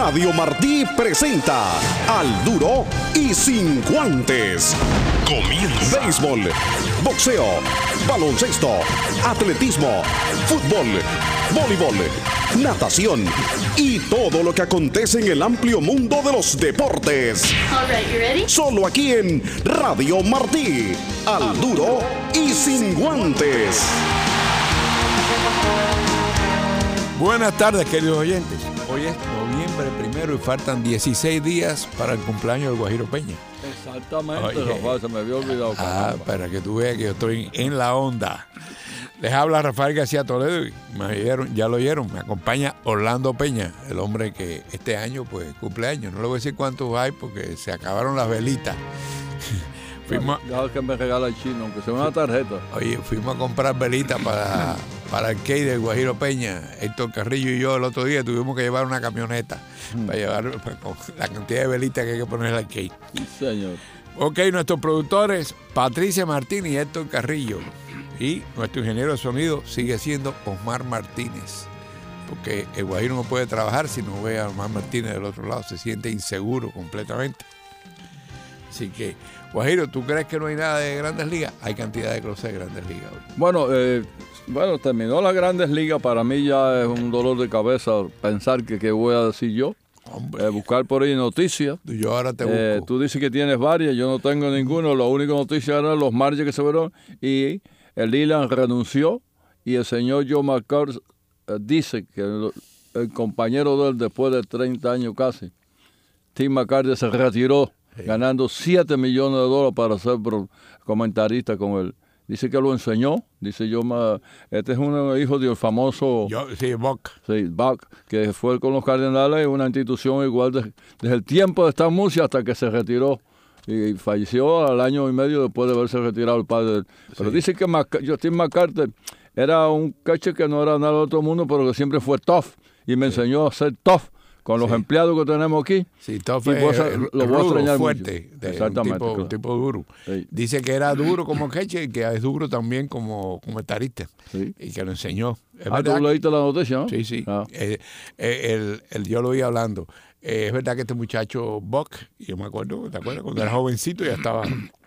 Radio Martí presenta Al Duro y Sin Guantes. Comienza. Béisbol, boxeo, baloncesto, atletismo, fútbol, voleibol, natación y todo lo que acontece en el amplio mundo de los deportes. All right, you ready? Solo aquí en Radio Martí. Al Duro y Sin Guantes. Buenas tardes, queridos oyentes. Hoy es noviembre 1 y faltan 16 días para el cumpleaños del Guajiro Peña. Exactamente, Rafael, se me había olvidado. Para que tú veas que yo estoy en la onda. Les habla Rafael García Toledo y ya lo oyeron, me acompaña Orlando Peña, el hombre que este año pues cumpleaños. No le voy a decir cuántos hay porque se acabaron las velitas. Ya que me regala el chino, aunque sea una tarjeta. Oye, fuimos a comprar velitas para el Key del Guajiro Peña. Héctor Carrillo y yo el otro día tuvimos que llevar una camioneta para llevar la cantidad de velitas que hay que ponerle al Key. Sí, señor. Ok, nuestros productores, Patricia Martínez y Héctor Carrillo. Y nuestro ingeniero de sonido sigue siendo Osmar Martínez. Porque el Guajiro no puede trabajar si no ve a Osmar Martínez del otro lado. Se siente inseguro completamente. Así que, Guajiro, ¿tú crees que no hay nada de Grandes Ligas? Hay cantidad de cosas de Grandes Ligas hoy. Bueno, terminó las Grandes Ligas. Para mí ya es un dolor de cabeza pensar que qué voy a decir yo. Buscar por ahí noticias. Yo ahora te busco. Tú dices que tienes varias, yo no tengo ninguno. La única noticia eran los marches que se fueron y el Leland renunció y el señor Joe McCarthy dice que el compañero de él después de 30 años casi, Tim McCarthy, se retiró ganando $7 millones para ser comentarista con él. Dice que lo enseñó. Dice este es un hijo del famoso Buck. Sí, Buck, que fue con los Cardenales, una institución igual desde el tiempo de Stan Musial hasta que se retiró. Y falleció al año y medio después de haberse retirado el padre de él. Pero dice que Tim McCarthy era un catcher que no era nada de otro mundo, pero que siempre fue tough. Y me enseñó a ser tough con los empleados que tenemos aquí. Sí, tough lo voy a extrañar fuerte. Exactamente. Un tipo duro. Sí. Dice que era duro como catcher y que es duro también como comentarista. Sí. Y que lo enseñó. ¿Tú leíste la noticia, no? Sí, sí. Yo lo oí hablando. Es verdad que este muchacho Buck, yo me acuerdo, ¿te acuerdas? Cuando era jovencito ya estaba,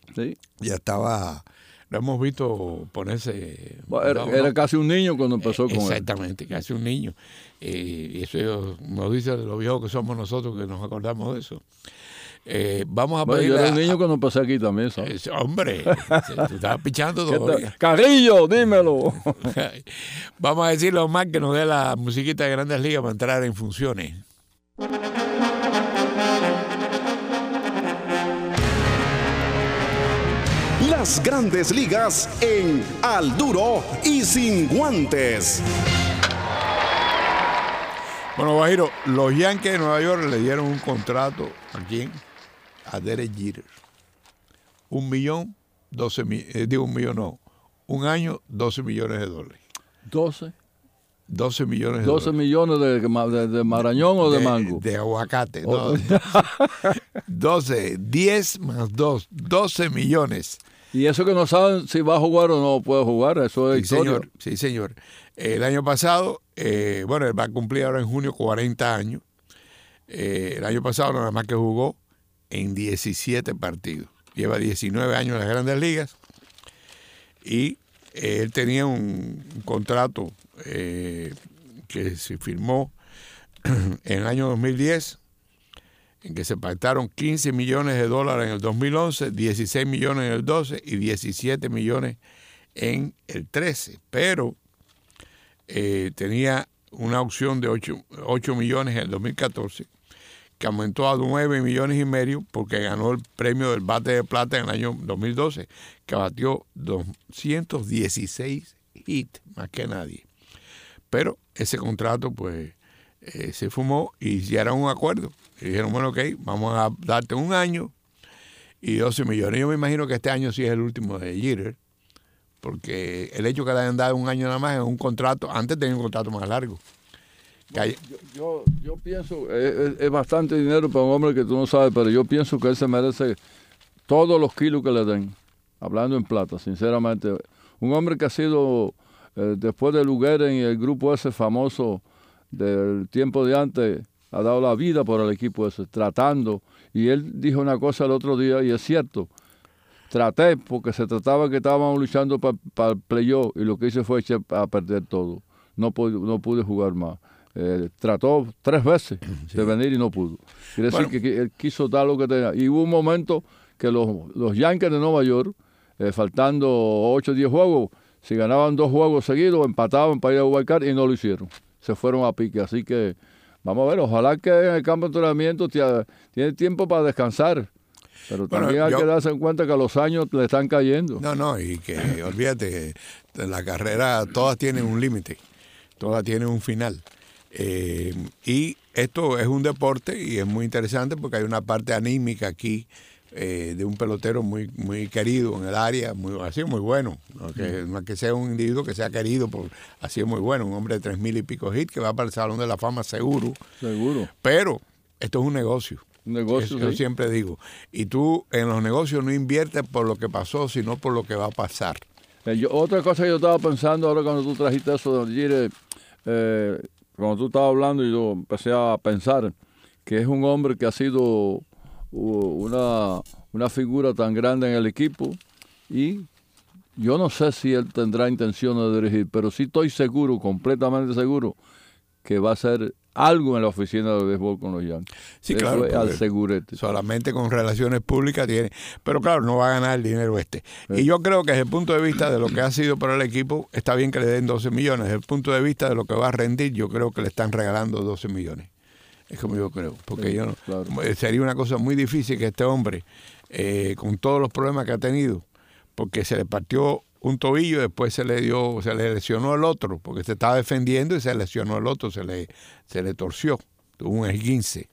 lo hemos visto ponerse. Era casi un niño cuando empezó con él. Exactamente, casi un niño. Y eso nos dice de lo viejos que somos nosotros que nos acordamos de eso. Vamos a pedir. Yo era un niño cuando empecé aquí también, ¿sabes? Hombre, tú estabas pichando todavía. Carrillo, dímelo. Vamos a decirle a Omar que nos dé la musiquita de Grandes Ligas para entrar en funciones. Las Grandes Ligas en Al Duro y Sin Guantes. Bueno, Guajiro, los Yankees de Nueva York le dieron un contrato ¿a quién? A Derek Jeter. Un año, $12 millones. 12. 12 millones de 12 millones de marañón o de mango. De aguacate. No. 10 más 2, 12 millones. Y eso que no saben si va a jugar o no puede jugar, eso es historia. Sí, señor. El año pasado, él va a cumplir ahora en junio 40 años. El año pasado nada más que jugó en 17 partidos. Lleva 19 años en las Grandes Ligas. Y él tenía un contrato que se firmó en el año 2010, en que se pactaron $15 millones en el 2011, 16 millones en el 12 y 17 millones en el 13. Pero tenía una opción de 8 millones en el 2014, que aumentó a 9 millones y medio porque ganó el premio del bate de plata en el año 2012, que batió 216 hits, más que nadie. Pero ese contrato, pues, se fumó y hicieron un acuerdo. Y dijeron, bueno, ok, vamos a darte un año y 12 millones. Yo me imagino que este año sí es el último de Jeter, porque el hecho que le hayan dado un año nada más en un contrato, antes tenía un contrato más largo. Yo pienso, es bastante dinero para un hombre que tú no sabes, pero yo pienso que él se merece todos los kilos que le den, hablando en plata, sinceramente. Un hombre que ha sido... después de Lugeren y el grupo ese famoso del tiempo de antes, ha dado la vida por el equipo ese, tratando. Y él dijo una cosa el otro día, y es cierto. Traté, porque se trataba que estábamos luchando para el playoff, y lo que hice fue echar a perder todo. No pude jugar más. Trató 3 veces de venir y no pudo. Quiere decir que él quiso dar lo que tenía. Y hubo un momento que los Yankees de Nueva York, faltando 8 o 10 juegos, si ganaban 2 juegos seguidos, empataban para ir a Wildcard y no lo hicieron. Se fueron a pique. Así que vamos a ver, ojalá que en el campo de entrenamiento tiene tiempo para descansar. Pero también hay que darse en cuenta que los años le están cayendo. No, y que olvídate, la carrera todas tienen un límite, todas tienen un final. Y esto es un deporte y es muy interesante porque hay una parte anímica aquí de un pelotero muy muy querido en el área, muy bueno, no es que sea un individuo que sea querido, así es muy bueno, un hombre de 3,000 y pico hits que va para el Salón de la Fama seguro. Pero esto es un negocio. Eso yo siempre digo. Y tú en los negocios no inviertes por lo que pasó, sino por lo que va a pasar. Otra cosa que yo estaba pensando ahora cuando tú trajiste eso de Gire, cuando tú estabas hablando, y yo empecé a pensar que es un hombre que ha sido una figura tan grande en el equipo, y yo no sé si él tendrá intención de dirigir, pero sí estoy seguro, completamente seguro, que va a ser algo en la oficina de béisbol con los Yankees. Sí, claro. Al segurete. Solamente con relaciones públicas tiene. Pero claro, no va a ganar el dinero Y yo creo que desde el punto de vista de lo que ha sido para el equipo, está bien que le den 12 millones. Desde el punto de vista de lo que va a rendir, yo creo que le están regalando 12 millones. Es como yo creo. Porque sería una cosa muy difícil que este hombre, con todos los problemas que ha tenido, porque se le partió un tobillo, después se le lesionó el otro, porque se estaba defendiendo y se lesionó el otro, se le torció, tuvo un esguince.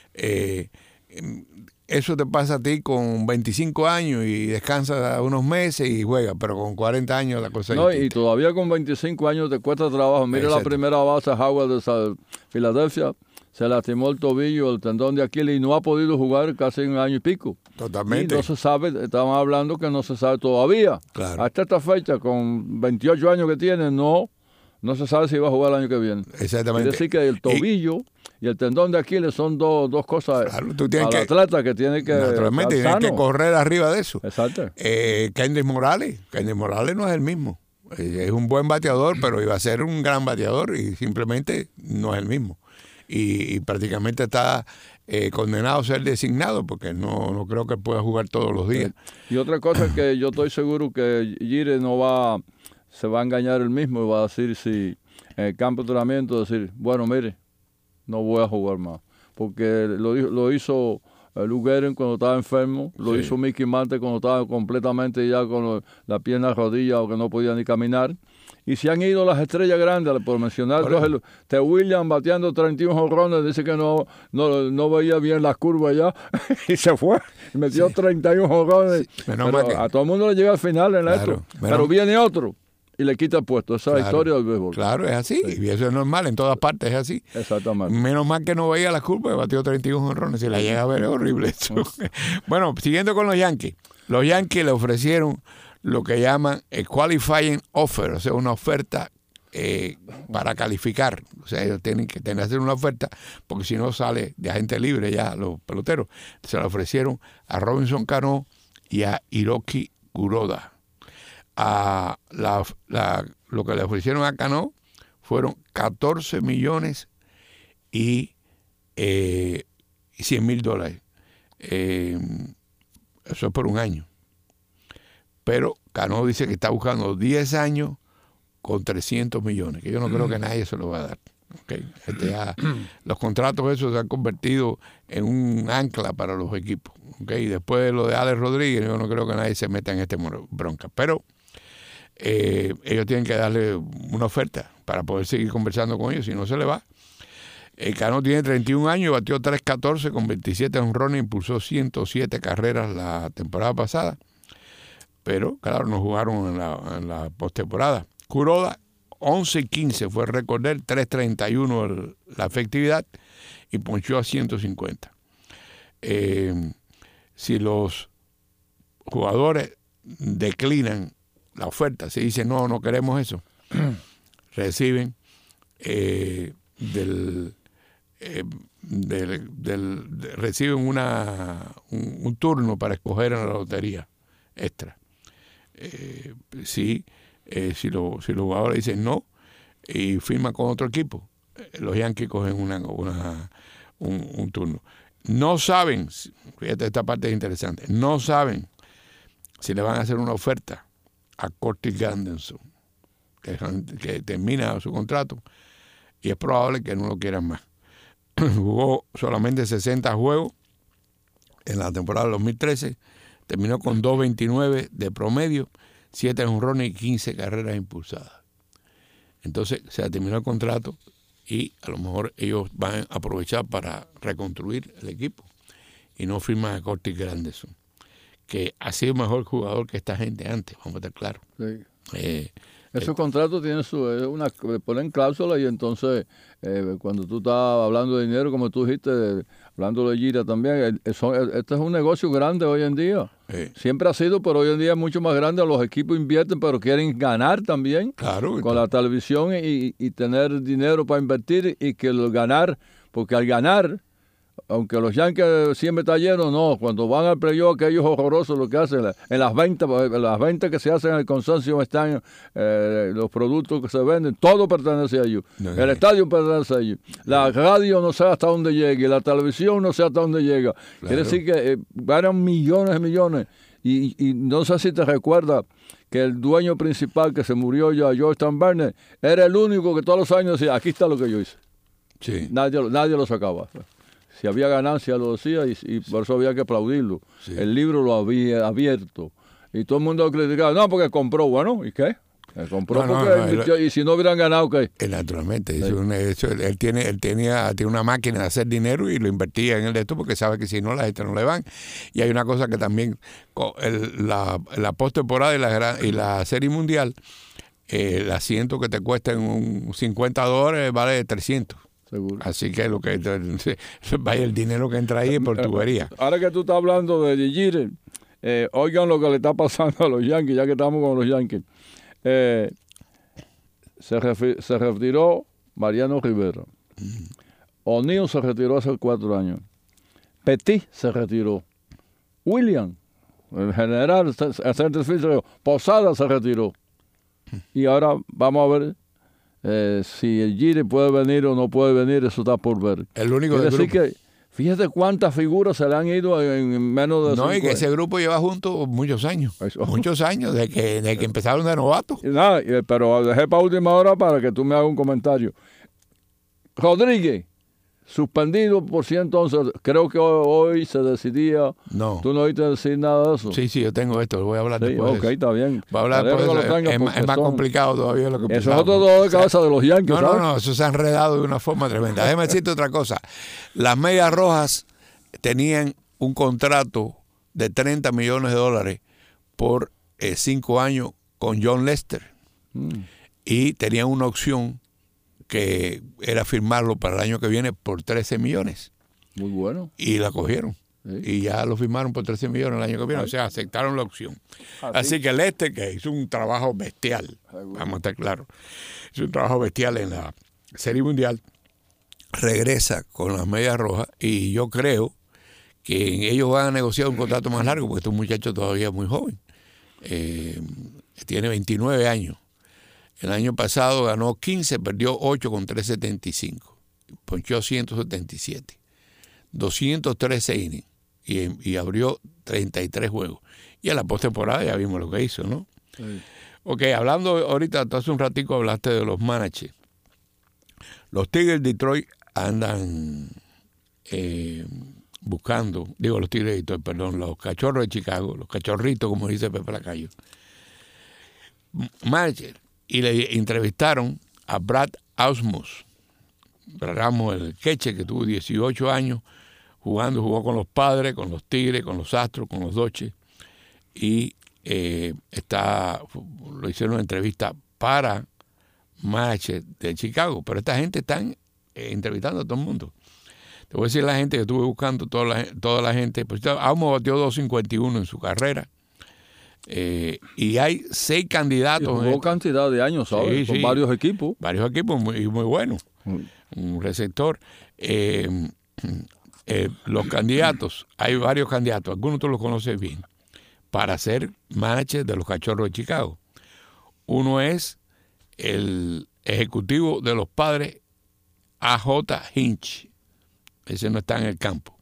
Eso te pasa a ti con 25 años y descansas unos meses y juegas, pero con 40 años la cosa es distinta. Y todavía con 25 años te cuesta trabajo. Mira la primera base, Howard de Filadelfia, se lastimó el tobillo, el tendón de Aquiles, y no ha podido jugar casi 1 año y pico. Totalmente. Y no se sabe, estaban hablando que no se sabe todavía. Claro. Hasta esta fecha, con 28 años que tiene, no se sabe si va a jugar el año que viene. Exactamente. Es decir, que el tobillo y el tendón de Aquiles son dos cosas al atleta que tiene que naturalmente tiene que correr arriba de eso. Exacto. Kendrick Morales no es el mismo. Es un buen bateador, pero iba a ser un gran bateador y simplemente no es el mismo. Y prácticamente está condenado a ser designado porque no creo que pueda jugar todos los días. Y otra cosa que yo estoy seguro que Gire se va a engañar él mismo y va a decir, si en el campo de entrenamiento, decir, bueno, mire, no voy a jugar más. Porque lo hizo Lou Gehrig cuando estaba enfermo, lo hizo Mickey Mantle cuando estaba completamente ya con la pierna rodilla o que no podía ni caminar. Y se han ido las estrellas grandes, por mencionar dos, Williams bateando 31 jonrones, dice que no veía bien las curvas ya y se fue, y metió 31 jonrones. A todo el mundo le llega al final en esto, pero viene otro y le quita el puesto. Esa es la historia del béisbol. Claro, es así, y eso es normal, en todas partes es así. Exactamente. Menos mal que no veía las curvas, batió 31 jonrones, si la llega a ver es horrible eso. Bueno, siguiendo con los Yankees le ofrecieron lo que llaman el qualifying offer, o sea, una oferta para calificar. O sea, ellos tienen que hacer una oferta, porque si no sale de agente libre ya los peloteros. Se la ofrecieron a Robinson Cano y a Hiroki Kuroda. Lo que le ofrecieron a Cano fueron 14 millones y $100,000. Eso es por 1 año. Pero Cano dice que está buscando 10 años con 300 millones, que yo no creo que nadie se lo va a dar. Okay. Los contratos esos se han convertido en un ancla para los equipos. Okay. Después de lo de Alex Rodríguez, yo no creo que nadie se meta en este bronca. Pero ellos tienen que darle una oferta para poder seguir conversando con ellos, si no se le va. Cano tiene 31 años, batió 3.14 con 27 jonrones, impulsó 107 carreras la temporada pasada. Pero, claro, no jugaron en la postemporada. Kuroda, 11-15 fue el récord de él, 3.31 la efectividad y ponchó a 150. Si los jugadores declinan la oferta, si dicen no queremos eso, reciben del reciben un turno para escoger en la lotería extra. Si los jugadores dicen no y firman con otro equipo, los Yankees cogen un turno. No saben, fíjate, esta parte es interesante, no saben si le van a hacer una oferta a Curtis Granderson, que termina su contrato, y es probable que no lo quieran más. Jugó solamente 60 juegos en la temporada del 2013, terminó con 2.29 de promedio, 7 jonrones y 15 carreras impulsadas. Entonces se terminó el contrato y a lo mejor ellos van a aprovechar para reconstruir el equipo y no firman a Curtis Granderson, que ha sido mejor jugador que esta gente antes, vamos a estar claros. Sí. Esos contratos tienen ponen cláusula y entonces cuando tú estás hablando de dinero, como tú dijiste, hablando de gira también, este es un negocio grande hoy en día. Siempre ha sido, pero hoy en día es mucho más grande. Los equipos invierten, pero quieren ganar también. Claro. Con la televisión y tener dinero para invertir y que ganar, porque al ganar, aunque los Yankees siempre están llenos, no, cuando van al playoff, aquellos horrorosos lo que hacen, en las ventas que se hacen en el consorcio están los productos que se venden, todo pertenece a ellos. El estadio pertenece a ellos. La radio no sé hasta dónde llega, y la televisión no sé hasta dónde llega. Claro. Quiere decir que ganan millones y millones. Y no sé si te recuerdas que el dueño principal que se murió ya, George Steinbrenner, era el único que todos los años decía, aquí está lo que yo hice. Sí. Nadie lo sacaba. Si había ganancia lo decía y por eso había que aplaudirlo. Sí. El libro lo había abierto y todo el mundo lo criticaba. No, porque compró. Bueno, ¿y qué? Compró porque y si no hubieran ganado, ¿qué? Naturalmente. Sí. Él tiene una máquina de hacer dinero y lo invertía en el de esto porque sabe que si no, la gente no le van. Y hay una cosa que también, la postemporada y la Serie Mundial, el asiento que te cuesta en $50 vale 300. Seguro. Así que vaya el dinero que entra ahí por tubería. Ahora que tú estás hablando de Jeter, oigan lo que le está pasando a los Yankees, ya que estamos con los Yankees. Se retiró Mariano Rivera. O'Neill se retiró hace 4 años. Petit se retiró. William, el general, Posada se retiró. Y ahora vamos a ver si el Jeter puede venir o no puede venir, eso está por ver. El único del grupo. Que fíjate cuántas figuras se le han ido en menos de 5 años. No, y que ese grupo lleva juntos muchos años. Muchos años, de que empezaron de novatos. Nada, pero dejé para última hora para que tú me hagas un comentario. Rodríguez, suspendido por 111. Creo que hoy se decidía. No. ¿Tú no oíste decir nada de eso? Sí, yo tengo esto. Voy a hablar después. Ok, está bien. Voy a hablar después de eso. Es más complicado todavía lo que eso es otro dolor de cabeza de los Yankees. No, eso se ha enredado de una forma tremenda. Déjame decirte otra cosa. Las Medias Rojas tenían un contrato de $30 millones por 5 años con John Lester. Y tenían una opción que era firmarlo para el año que viene por 13 millones. Muy bueno. Y la cogieron. Sí. Y ya lo firmaron por 13 millones el año que viene. O sea, aceptaron la opción. Así que Lester, que hizo un trabajo bestial, vamos a estar claros, hizo un trabajo bestial en la Serie Mundial, regresa con las Medias Rojas y yo creo que ellos van a negociar un contrato más largo porque este muchacho todavía es muy joven. Tiene 29 años. El año pasado ganó 15, perdió 8 con 3.75. Ponchó 177. 213 innings y abrió 33 juegos. Y en la postemporada ya vimos lo que hizo, ¿no? Sí. Ok, hablando ahorita, hace un ratico hablaste de los managers. Los Tigres de Detroit andan buscando, los Tigres de Detroit, perdón, los Cachorros de Chicago, los Cachorritos, como dice Pepe Lacayo. Manager. Y le entrevistaron a Brad Ausmus, el queche que tuvo 18 años jugó con los Padres, con los Tigres, con los Astros, con los Dodgers, y lo hicieron una entrevista para manager de Chicago, pero esta gente están entrevistando a todo el mundo. Te voy a decir la gente que estuve buscando, toda la gente, pues Ausmus batió 2.51 en su carrera. Y hay 6 candidatos. Hubo cantidad de años, ¿sabes? Sí, con varios equipos. Varios equipos muy buenos. un receptor. Los candidatos, hay varios candidatos, algunos tú los conoces bien, para ser manager de los Cachorros de Chicago. Uno es el ejecutivo de los Padres, A.J. Hinch. Ese no está en el campo.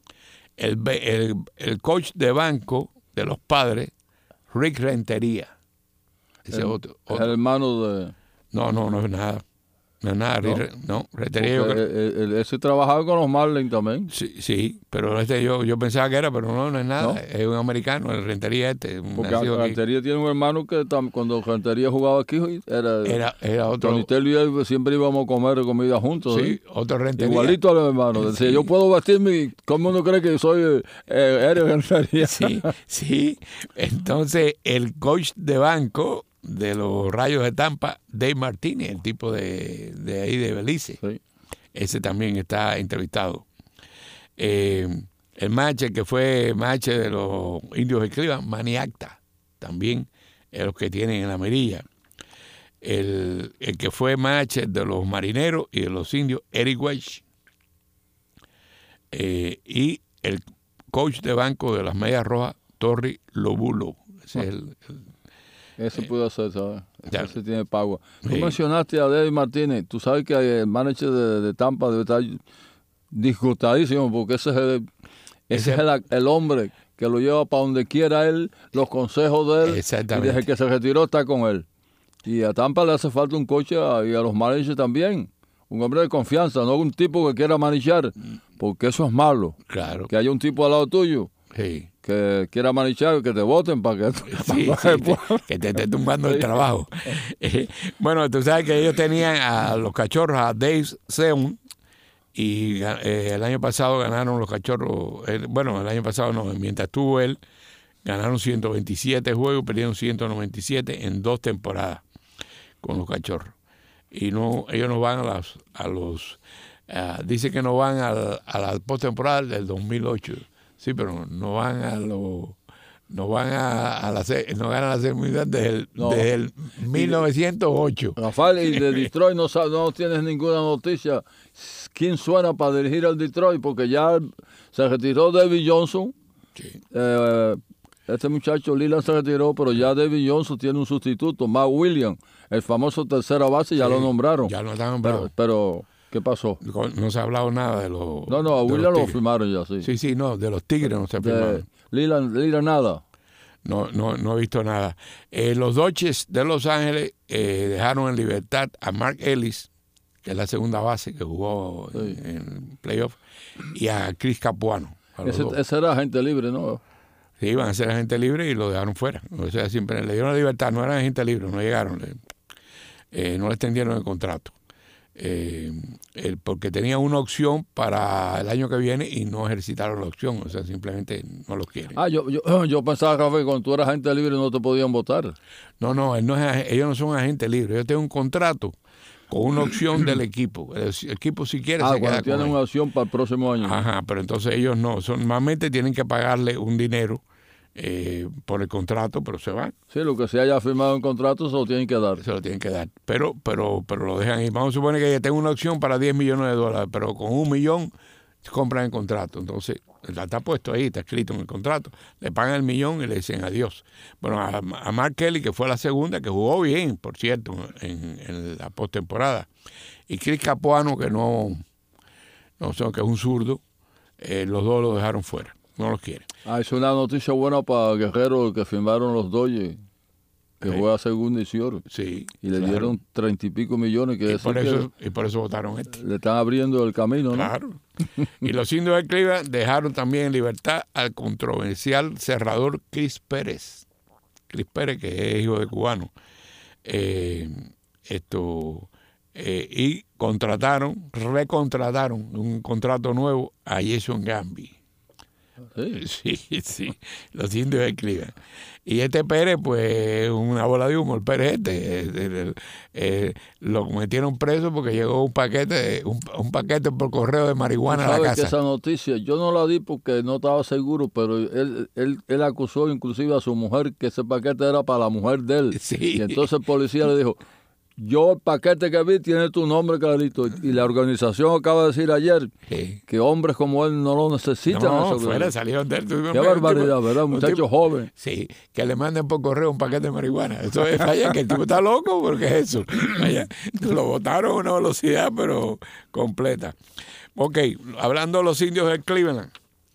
El coach de banco de los Padres, Rick Rentería. Ese otro. Es el hermano de... No es nada. No es nada. ¿No? Rentería. Ese trabajaba con los Marlins también. Sí, pero yo pensaba que era, pero no es nada. ¿No? Es un americano, el Rentería Porque Rentería tiene un hermano que cuando Rentería jugaba aquí era otro. Tony Telly y él siempre íbamos a comer comida juntos. Sí, otro Rentería. Igualito a los hermanos. Decía, sí. Yo puedo vestirme, ¿cómo uno cree que soy Eres Rentería? Sí. Entonces, el coach de banco de los Rayos de Tampa, Dave Martínez, el tipo de ahí de Belice. Sí. Ese también está entrevistado. El manager que fue manager de los Indios de Cleveland, Manny Acta, también es los que tienen en la mirilla. El que fue manager de los Marineros y de los Indios, Eric Welch. Y el coach de banco de las Medias Rojas, Torry Lobulo. Ese es Eso puede ser, ¿sabes? Ese tiene pago. Tú mencionaste a David Martínez. Tú sabes que el manager de Tampa debe estar disgustadísimo porque ese es el hombre que lo lleva para donde quiera él, los consejos de él. Exactamente. Y desde que se retiró está con él. Y a Tampa le hace falta un coach y a los managers también. Un hombre de confianza, no un tipo que quiera manejar, porque eso es malo. Claro. Que haya un tipo al lado tuyo. Sí. Que quiera manejar, que te voten para que... que te esté tumbando el trabajo. Bueno, tú sabes que ellos tenían a los Cachorros, a Dave Seun, y el año pasado ganaron los Cachorros, el año pasado no, mientras estuvo él, ganaron 127 juegos, perdieron 197 en 2 temporadas con los Cachorros. Y no, ellos no van dice que no van a la postemporada del 2008. Sí, pero no van no ganan la Serie Mundial desde el 1908. Rafael, y de Detroit no tienes ninguna noticia. ¿Quién suena para dirigir al Detroit? Porque ya se retiró David Johnson. Sí. Este muchacho Leland se retiró, pero ya David Johnson tiene un sustituto, Matt Williams, el famoso tercera base, ya lo nombraron. Ya lo están nombrando. Pero ¿qué pasó? No se ha hablado nada de los... No, a Williams lo firmaron ya, sí. Sí, no, de los Tigres no se ha firmado. Leland nada. No he visto nada. Los Dodgers de Los Ángeles dejaron en libertad a Mark Ellis, que es la segunda base que jugó en playoff, y a Chris Capuano. Ese era agente libre, ¿no? Sí, iban a ser agente libre y lo dejaron fuera. O sea, siempre le dieron la libertad, no eran agente libre, no llegaron, no le extendieron el contrato. Porque tenía una opción para el año que viene y no ejercitaron la opción, o sea, simplemente no los quieren. Yo pensaba, Rafa, que cuando tú eras agente libre no te podían votar. No, ellos no son agentes libres, ellos tienen un contrato con una opción del equipo. El equipo si quiere se queda con tienen una opción para el próximo año. Ajá, pero entonces ellos no, normalmente tienen que pagarle un dinero por el contrato, pero se van. Sí, lo que se haya firmado en contrato se lo tienen que dar. Se lo tienen que dar, pero lo dejan ir. Vamos a suponer que tengo una opción para $10 millones, pero con $1 millón compran el contrato. Entonces, está puesto ahí, está escrito en el contrato. Le pagan el $1 millón y le dicen adiós. Bueno, a Mark Kelly, que fue la segunda, que jugó bien, por cierto, en la postemporada. Y Chris Capuano, que no sé, que es un zurdo, los dos lo dejaron fuera. No los quieren. Es una noticia buena para Guerrero, que firmaron los Dodgers, que juega segunda edición. Sí. Y le dieron 30 y pico millones. Y por eso votaron Le están abriendo el camino, ¿no? Claro. Y los Indios de Cleveland dejaron también en libertad al controversial cerrador Chris Pérez. Chris Pérez, que es hijo de cubano. Y recontrataron un contrato nuevo a Jason Gamby. Sí, los Indios de Cleveland. Y Pérez, pues, una bola de humo, el Pérez lo metieron preso porque llegó un paquete por correo de marihuana a la casa. Que esa noticia, yo no la di porque no estaba seguro, pero él acusó inclusive a su mujer que ese paquete era para la mujer de él. Sí. Y entonces el policía le dijo, Yo el paquete que vi tiene tu nombre clarito y la organización acaba de decir ayer que hombres como él no lo necesitan. No, fuera, salieron de él. Qué barbaridad, ¿verdad? Muchacho joven. Sí, que le manden por correo un paquete de marihuana. Eso es falla, que el tipo está loco, porque es eso. Vaya, lo botaron a una velocidad, pero completa. Ok, hablando de los indios del Cleveland.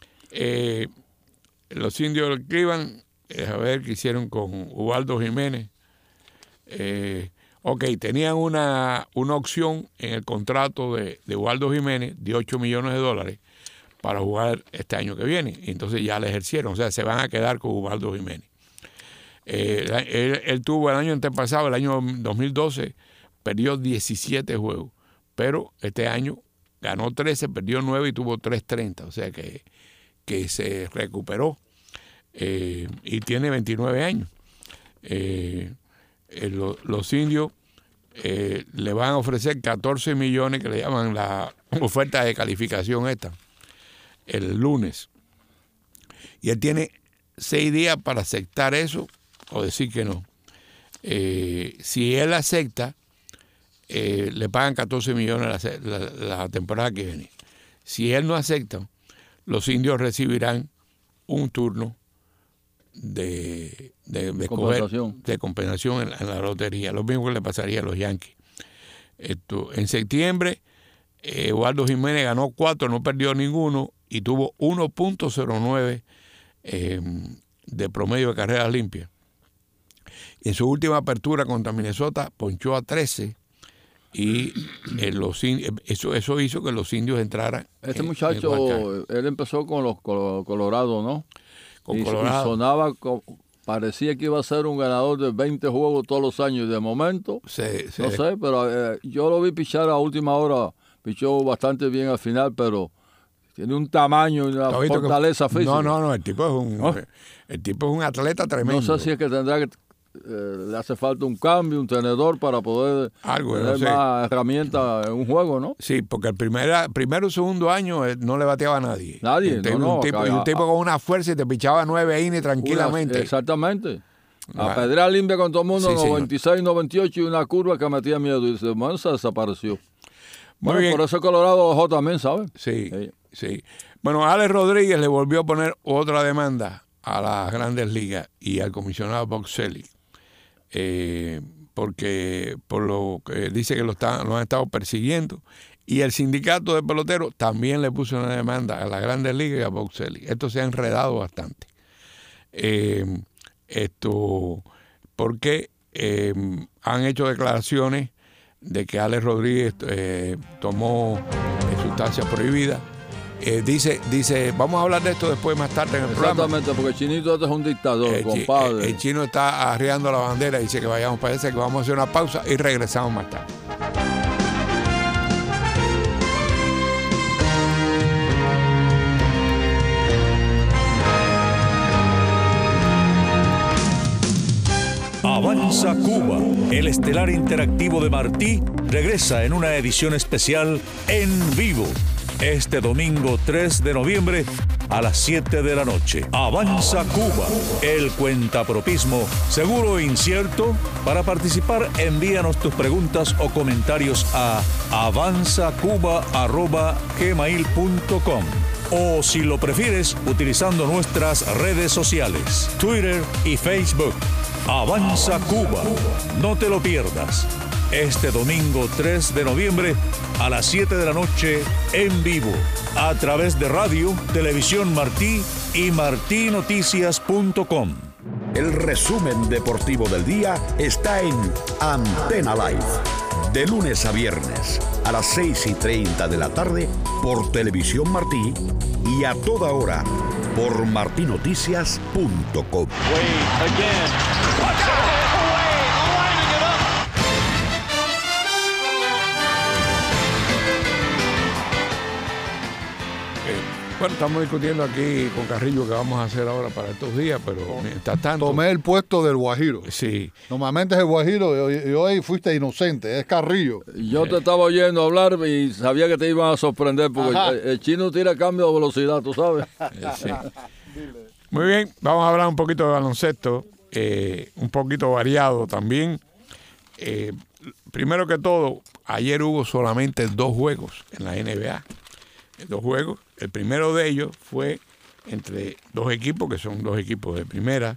Los indios del Cleveland, a ver qué hicieron con Ubaldo Jiménez. Tenían una opción en el contrato de Ubaldo Jiménez de $8 millones para jugar este año que viene. Y entonces ya la ejercieron, o sea, se van a quedar con Ubaldo Jiménez. Él tuvo el año antepasado, el año 2012, perdió 17 juegos, pero este año ganó 13, perdió 9 y tuvo 3.30, o sea que se recuperó y tiene 29 años. Los indios le van a ofrecer 14 millones, que le llaman la oferta de calificación esta, el lunes. Y él tiene 6 días para aceptar eso o decir que no. Si él acepta, le pagan 14 millones la temporada que viene. Si él no acepta, los indios recibirán un turno de compensación en la lotería, lo mismo que le pasaría a los Yankees. En septiembre, Ubaldo Jiménez ganó 4, no perdió ninguno y tuvo 1.09 de promedio de carreras limpias. En su última apertura contra Minnesota ponchó a 13 y eso hizo que los indios entraran. Este muchacho, él empezó con los Colorados, ¿no? Con y Colorado. Sonaba, parecía que iba a ser un ganador de 20 juegos todos los años. De momento, no sé, pero yo lo vi pichar a última hora. Pichó bastante bien al final, pero tiene un tamaño y una fortaleza física. No, el tipo es un atleta tremendo. No sé si es que tendrá que le hace falta un cambio, un tenedor para poder tener más herramientas en un juego, ¿no? Sí, porque el primero o segundo año no le bateaba a nadie. Un tipo con una fuerza y te pichaba 9 innings tranquilamente. Exactamente. A pedrea limpia con todo el mundo, 96, 98 y una curva que metía miedo. Y dice, bueno, se desapareció. Muy bien. Por eso Colorado bajó también, ¿sabes? Sí. Bueno, Alex Rodríguez le volvió a poner otra demanda a las Grandes Ligas y al comisionado Bob Selleck. Porque por lo que dice que lo han estado persiguiendo, y el sindicato de peloteros también le puso una demanda a las Grandes Ligas y a Bob Selleck. Esto se ha enredado bastante. Porque han hecho declaraciones de que Alex Rodríguez tomó sustancias prohibidas. Dice, vamos a hablar de esto después más tarde en el programa. Exactamente, porque el chinito este es un dictador, compadre. El chino está arriando la bandera y dice que vayamos para ese, que vamos a hacer una pausa y regresamos más tarde. Avanza Cuba, el estelar interactivo de Martí, regresa en una edición especial en vivo. Este domingo 3 de noviembre a las 7 de la noche. Avanza Cuba, el cuentapropismo seguro e incierto. Para participar, envíanos tus preguntas o comentarios a avanzacuba@gmail.com o, si lo prefieres, utilizando nuestras redes sociales, Twitter y Facebook. Avanza Cuba, no te lo pierdas. Este domingo 3 de noviembre a las 7 de la noche en vivo, a través de radio, televisión Martí y martinoticias.com. El resumen deportivo del día está en Antena Live, de lunes a viernes a las 6:30 de la tarde por Televisión Martí y a toda hora por martinoticias.com. Bueno, estamos discutiendo aquí con Carrillo qué vamos a hacer ahora para estos días, pero mientras tanto... Tomé el puesto del Guajiro. Sí. Normalmente es el Guajiro y hoy fuiste inocente, es Carrillo. Yo te estaba oyendo hablar y sabía que te iban a sorprender porque el chino tira cambio de velocidad, tú sabes. Sí. Muy bien, vamos a hablar un poquito de baloncesto, un poquito variado también. primero que todo, ayer hubo solamente 2 juegos en la NBA. 2 juegos. El primero de ellos fue entre 2 equipos, que son 2 equipos de primera.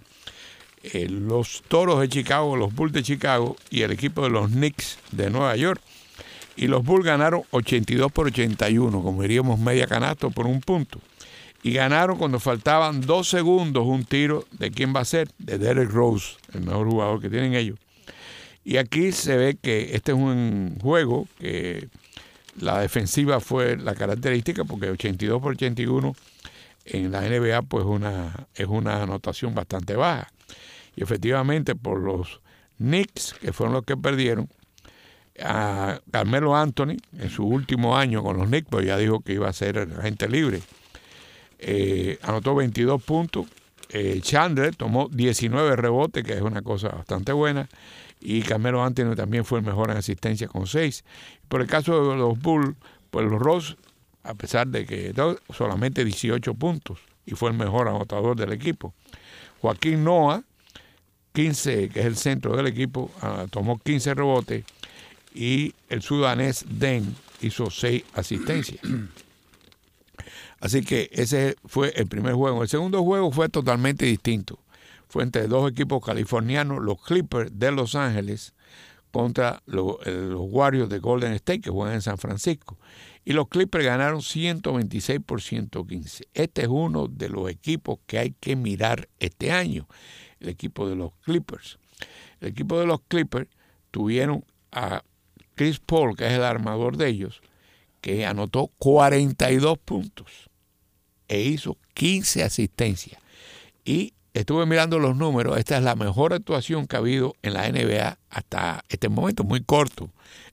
Los Toros de Chicago, los Bulls de Chicago y el equipo de los Knicks de Nueva York. Y los Bulls ganaron 82-81, como diríamos media canasta por 1 punto. Y ganaron cuando faltaban 2 segundos un tiro de quién va a ser, de Derrick Rose, el mejor jugador que tienen ellos. Y aquí se ve que este es un juego que la defensiva fue la característica, porque 82-81 en la NBA pues es una anotación bastante baja. Y efectivamente por los Knicks, que fueron los que perdieron, a Carmelo Anthony en su último año con los Knicks, pues ya dijo que iba a ser agente libre. Anotó 22 puntos. Chandler tomó 19 rebotes, que es una cosa bastante buena, y Carmelo Anthony también fue el mejor en asistencia con 6. Por el caso de los Bulls, pues los Ross, a pesar de que solamente 18 puntos, y fue el mejor anotador del equipo. Joaquín Noah, 15, que es el centro del equipo, tomó 15 rebotes, y el sudanés Den hizo 6 asistencias. Así que ese fue el primer juego. El segundo juego fue totalmente distinto. Fue entre 2 equipos californianos, los Clippers de Los Ángeles contra los Warriors de Golden State, que juegan en San Francisco. Y los Clippers ganaron 126 por 115. Este es uno de los equipos que hay que mirar este año, el equipo de los Clippers. El equipo de los Clippers tuvieron a Chris Paul, que es el armador de ellos, que anotó 42 puntos e hizo 15 asistencias. Y estuve mirando los números. Esta es la mejor actuación que ha habido en la NBA hasta este momento, muy corto.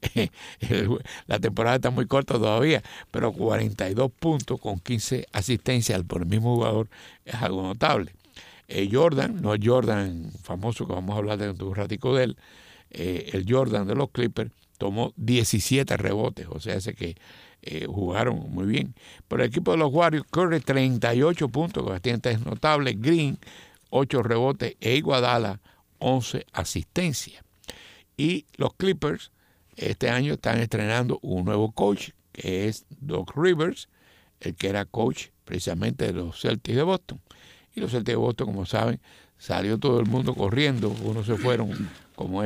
La temporada está muy corta todavía, pero 42 puntos con 15 asistencias por el mismo jugador es algo notable. Jordan, no el Jordan famoso que vamos a hablar de un ratico de él, el Jordan de los Clippers tomó 17 rebotes, o sea, que jugaron muy bien. Por el equipo de los Warriors, Curry 38 puntos, que bastante es notable. Green 8 rebotes e Iguodala 11 asistencias. Y los Clippers este año están estrenando un nuevo coach, que es Doc Rivers, el que era coach precisamente de los Celtics de Boston. Y los Celtics de Boston, como saben, salió todo el mundo corriendo. Unos se fueron como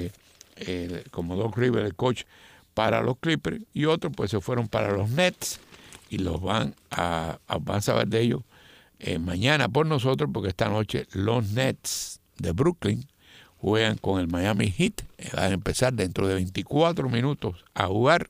como Doc Rivers, el coach, para los Clippers, y otros pues se fueron para los Nets, y los van a saber de ellos mañana por nosotros, porque esta noche los Nets de Brooklyn juegan con el Miami Heat. Van a empezar dentro de 24 minutos a jugar.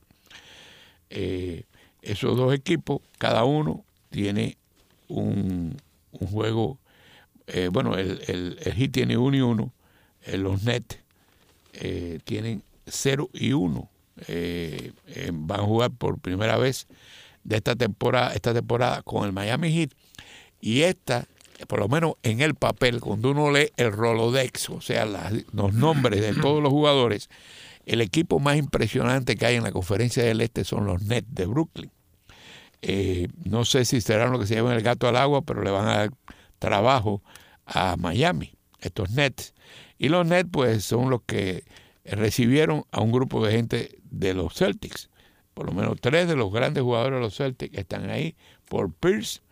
Esos 2 equipos, cada uno tiene un juego. El Heat tiene 1-1, los Nets tienen 0-1. Van a jugar por primera vez de esta temporada con el Miami Heat, y por lo menos en el papel, cuando uno lee el Rolodex, o sea, los nombres de todos los jugadores, el equipo más impresionante que hay en la Conferencia del Este son los Nets de Brooklyn. No sé si serán lo que se llama el gato al agua, pero le van a dar trabajo a Miami, estos Nets. Y los Nets pues son los que recibieron a un grupo de gente de los Celtics. Por lo menos 3 de los grandes jugadores de los Celtics están ahí. Paul Pierce,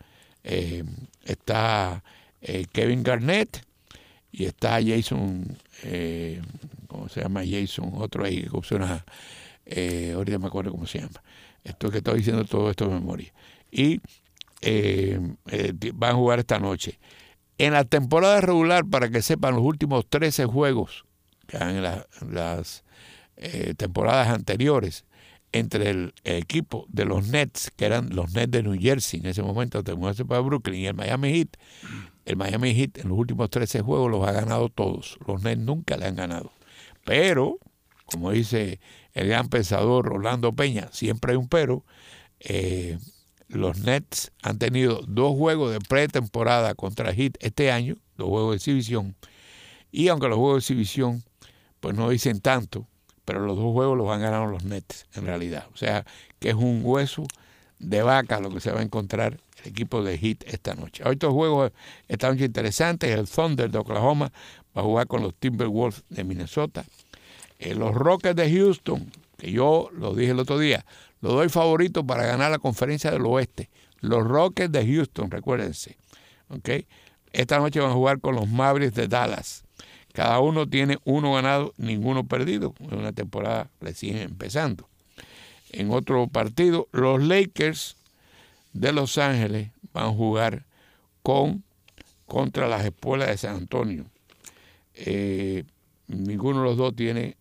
está Kevin Garnett, y está Jason, ¿cómo se llama? Jason, otro ahí que opciona, ahorita me acuerdo cómo se llama. Esto que estoy diciendo, todo esto de memoria. Y van a jugar esta noche. En la temporada regular, para que sepan, los últimos 13 juegos que en las temporadas anteriores, entre el equipo de los Nets, que eran los Nets de New Jersey en ese momento, de mudarse para Brooklyn, y el Miami Heat en los últimos 13 juegos los ha ganado todos. Los Nets nunca le han ganado. Pero, como dice el gran pensador Orlando Peña, siempre hay un pero. Los Nets han tenido 2 juegos de pretemporada contra el Heat este año, 2 juegos de exhibición, y aunque los juegos de exhibición pues no dicen tanto, pero los 2 juegos los han ganado los Nets en realidad. O sea, que es un hueso de vaca lo que se va a encontrar el equipo de Heat esta noche. Hay otros juegos esta noche interesantes. El Thunder de Oklahoma va a jugar con los Timberwolves de Minnesota. Los Rockets de Houston, que yo lo dije el otro día, lo doy favorito para ganar la conferencia del oeste. Los Rockets de Houston, recuérdense. ¿Okay? Esta noche van a jugar con los Mavericks de Dallas. Cada uno tiene 1 ganado, ninguno perdido. Es una temporada recién empezando. En otro partido, los Lakers de Los Ángeles van a jugar contra las Espuelas de San Antonio. Ninguno de los dos tiene...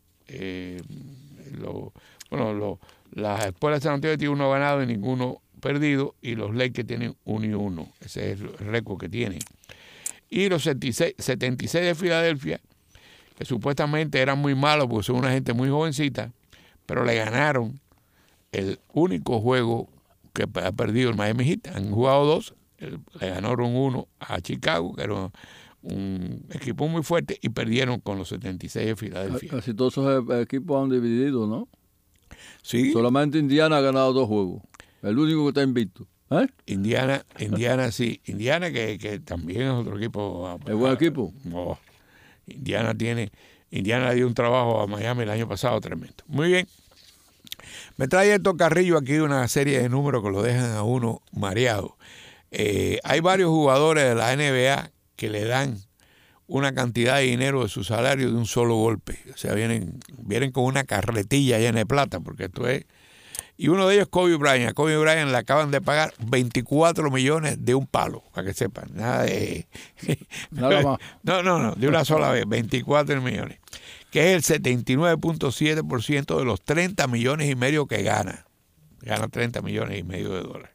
las Espuelas de San Antonio tienen 1 ganado y ninguno perdido, y los Lakers tienen 1-1. Ese es el récord que tienen. Y los 76 de Filadelfia, que supuestamente eran muy malos porque son una gente muy jovencita, pero le ganaron el único juego que ha perdido el Miami Heat. Han jugado 2, le ganaron 1 a Chicago, que era un equipo muy fuerte, y perdieron con los 76 de Filadelfia. Casi todos esos equipos han dividido, ¿no? Sí. Solamente Indiana ha ganado 2 juegos. El único que está invicto. Indiana sí. Indiana que también es otro equipo. ¿Es buen equipo? No. Indiana le dio un trabajo a Miami el año pasado tremendo. Muy bien. Me trae Héctor Carrillo aquí una serie de números que lo dejan a uno mareado. Hay varios jugadores de la NBA que le dan una cantidad de dinero de su salario de un solo golpe. O sea, vienen con una carretilla llena de plata, porque esto es... Y uno de ellos es Kobe Bryant. A Kobe Bryant le acaban de pagar 24 millones de un palo, para que sepan. Nada de... Nada más. No, de una sola vez, 24 millones. Que es el 79.7% de los 30 millones y medio que gana. Gana 30 millones y medio de dólares.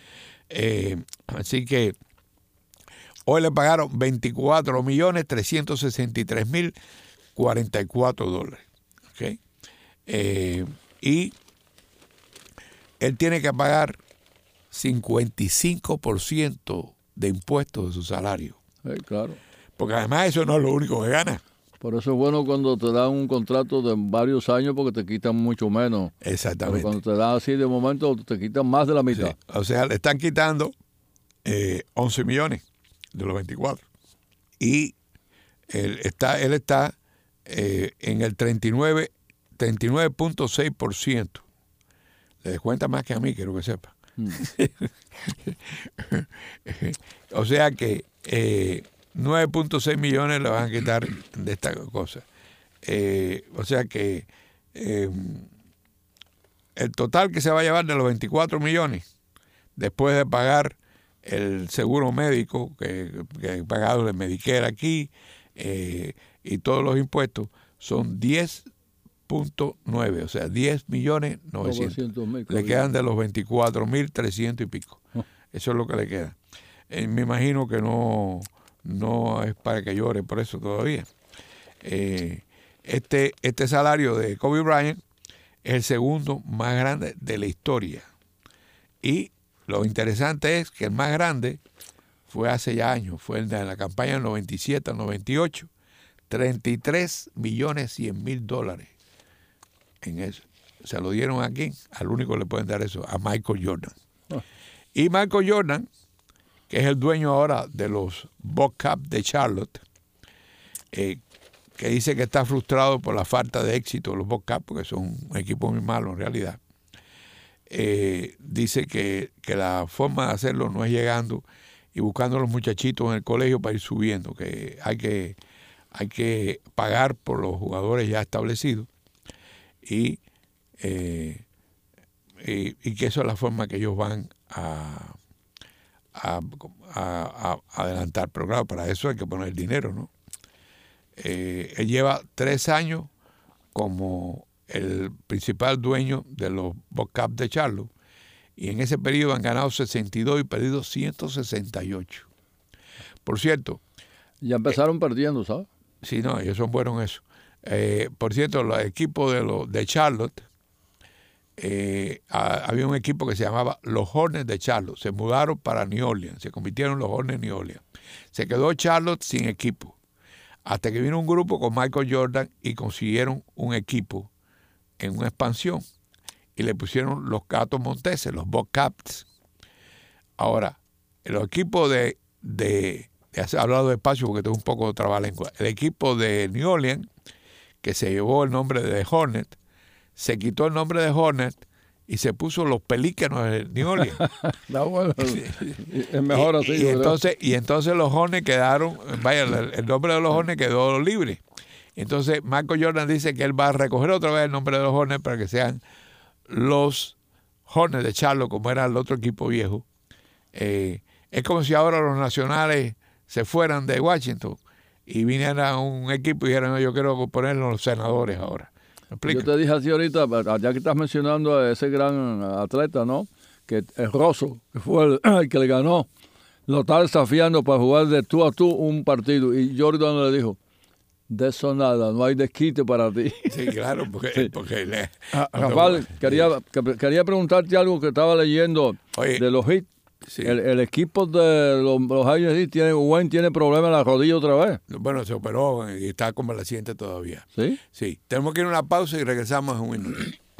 Así que hoy le pagaron 24.363.044 dólares. ¿Okay? Y él tiene que pagar 55% de impuestos de su salario. Claro. Porque además eso no es lo único que gana. Por eso es bueno cuando te dan un contrato de varios años, porque te quitan mucho menos. Exactamente. Pero cuando te dan así de momento, te quitan más de la mitad. Sí. O sea, le están quitando 11 millones de los 24. Y él está en el 39.6%. Le descuenta más que a mí, quiero que sepa. O sea que 9.6 millones le van a quitar de esta cosa. O sea que el total que se va a llevar de los 24 millones, después de pagar el seguro médico que he pagado el Medicare aquí y todos los impuestos, son 10.9, o sea, 10.900.000. Le quedan de los 24.300 y pico. Eso es lo que le queda. Me imagino que no es para que llore por eso todavía. Este salario de Kobe Bryant es el segundo más grande de la historia. Y lo interesante es que el más grande fue hace ya años, fue en la campaña del 97 al 98, 33.100.000 dólares. En eso. Se lo dieron a quién, al único que le pueden dar eso, a Michael Jordan. Y Michael Jordan, que es el dueño ahora de los Bobcats de Charlotte, que dice que está frustrado por la falta de éxito de los Bobcats, porque son un equipo muy malo en realidad. Dice que la forma de hacerlo no es llegando y buscando a los muchachitos en el colegio para ir subiendo, que hay que pagar por los jugadores ya establecidos y que eso es la forma que ellos van a adelantar. Pero claro, para eso hay que poner dinero, ¿no? Él lleva 3 años como el principal dueño de los Bobcats de Charlotte, y en ese periodo han ganado 62 y perdido 168. Por cierto, ya empezaron perdiendo, ¿sabes? Sí, no, ellos son buenos en eso. Por cierto, los equipos de Charlotte, había un equipo que se llamaba los Hornets de Charlotte. Se mudaron para New Orleans, se convirtieron en los Hornets de New Orleans. Se quedó Charlotte sin equipo, hasta que vino un grupo con Michael Jordan y consiguieron un equipo en una expansión y le pusieron los Gatos Monteses, los Bobcats. Ahora, los equipos de he hablado despacio porque tengo un poco de trabalengua. El equipo de New Orleans que se llevó el nombre de Hornet, se quitó el nombre de Hornet y se puso los Pelícanos de New Orleans. No, bueno, es mejor así. Y entonces los Hornets quedaron, vaya, el nombre de los Hornets quedó libre. Entonces Michael Jordan dice que él va a recoger otra vez el nombre de los Hornets para que sean los Hornets de Charlotte, como era el otro equipo viejo. Es como si ahora los Nacionales se fueran de Washington y vinieran a un equipo y dijeran, yo quiero poner los Senadores ahora. Yo te dije así ahorita, ya que estás mencionando a ese gran atleta, ¿no? Que es Russell, que fue el que le ganó, lo está desafiando para jugar de tú a tú un partido. Y Jordan le dijo, de eso nada, no hay desquite para ti. Sí, claro, porque Rafael, quería preguntarte algo que estaba leyendo. Oye, de los Heat. Sí. El equipo de los Heat tiene problemas en la rodilla otra vez. Bueno, se operó y está convaleciente todavía. ¿Sí? Sí. Tenemos que ir a una pausa y regresamos en un minuto.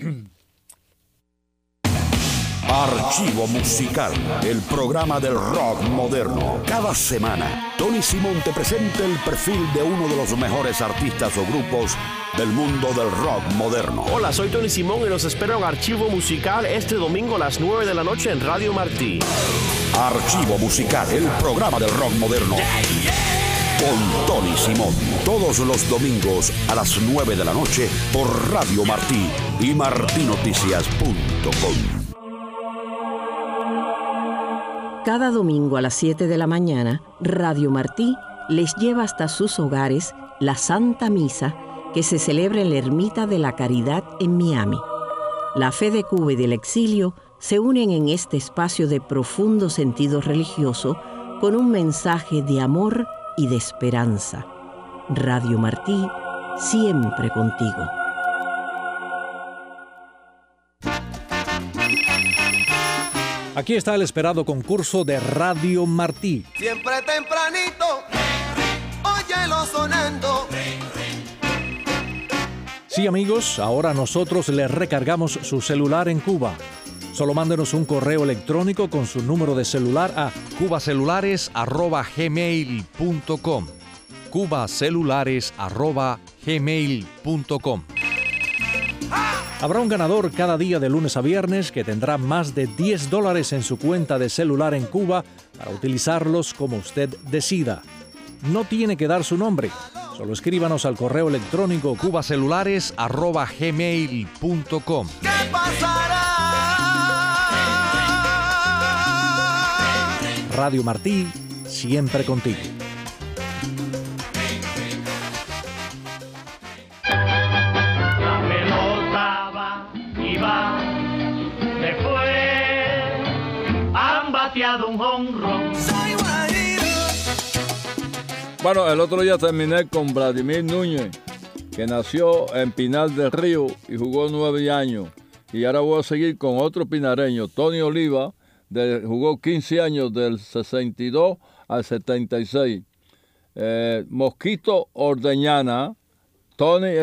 Archivo Musical, el programa del rock moderno. Cada semana, Tony Simón te presenta el perfil de uno de los mejores artistas o grupos del mundo del rock moderno. Hola, soy Tony Simón y los espero en Archivo Musical este domingo a las 9 de la noche en Radio Martí. Archivo Musical, el programa del rock moderno. Con Tony Simón, todos los domingos a las 9 de la noche por Radio Martí y martinoticias.com. Cada domingo a las 7 de la mañana, Radio Martí les lleva hasta sus hogares la Santa Misa que se celebra en la Ermita de la Caridad en Miami. La fe de Cuba y del exilio se unen en este espacio de profundo sentido religioso con un mensaje de amor y de esperanza. Radio Martí, siempre contigo. Aquí está el esperado concurso de Radio Martí. Siempre tempranito, óyelo sonando. Sí, amigos, ahora nosotros les recargamos su celular en Cuba. Solo mándenos un correo electrónico con su número de celular a cubacelulares@gmail.com. cubacelulares@gmail.com. Habrá un ganador cada día de lunes a viernes que tendrá más de $10 en su cuenta de celular en Cuba para utilizarlos como usted decida. No tiene que dar su nombre. Solo escríbanos al correo electrónico cubacelulares@gmail.com. ¿Qué pasará? Radio Martí, siempre contigo. La pelota va y va, después han bateado un jonrón. Bueno, el otro día terminé con Vladimir Núñez, que nació en Pinar del Río y jugó 9 años. Y ahora voy a seguir con otro pinareño, Tony Oliva, jugó 15 años del 62 al 76. Mosquito Ordeñana, Tony,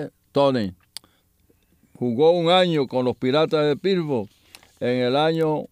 jugó un año con los Piratas de Pittsburgh en el año,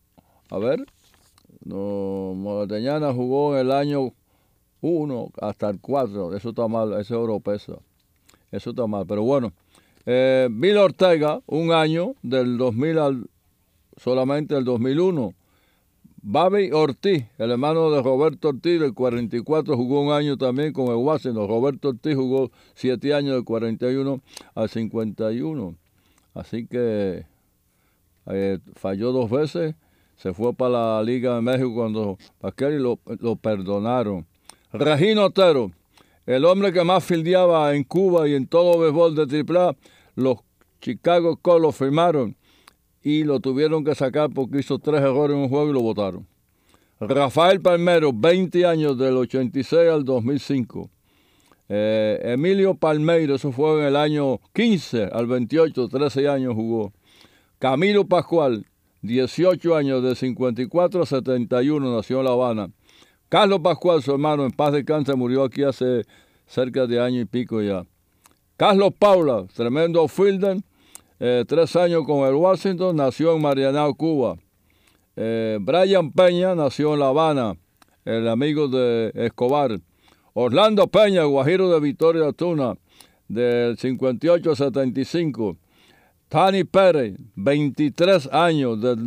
Ordeñana jugó en el año 1 hasta el 4, eso está mal, ese es Oropesa, eso está mal, pero bueno. Bill Ortega, un año, del 2000 solamente el 2001. Bobby Ortiz, el hermano de Roberto Ortiz, del 44, jugó un año también con el Washington. Roberto Ortiz jugó 7 años, del 41 al 51. Así que falló 2 veces, se fue para la Liga de México cuando Paqueri lo perdonaron. Regino Otero, el hombre que más fildeaba en Cuba y en todo béisbol de AAA, los Chicago Cubs lo firmaron y lo tuvieron que sacar porque hizo 3 errores en un juego y lo votaron. Rafael Palmeiro, 20 años, del 86 al 2005. Emilio Palmeiro, eso fue en el año 15 al 28, 13 años jugó. Camilo Pascual, 18 años, de 54 a 71, nació en La Habana. Carlos Pascual, su hermano, en paz descanse, murió aquí hace cerca de año y pico ya. Carlos Paula, tremendo fielder, 3 años con el Washington, nació en Marianao, Cuba. Brian Peña nació en La Habana, el amigo de Escobar. Orlando Peña, guajiro de Victoria Tuna, del 58 al 75. Tani Pérez, 23 años, del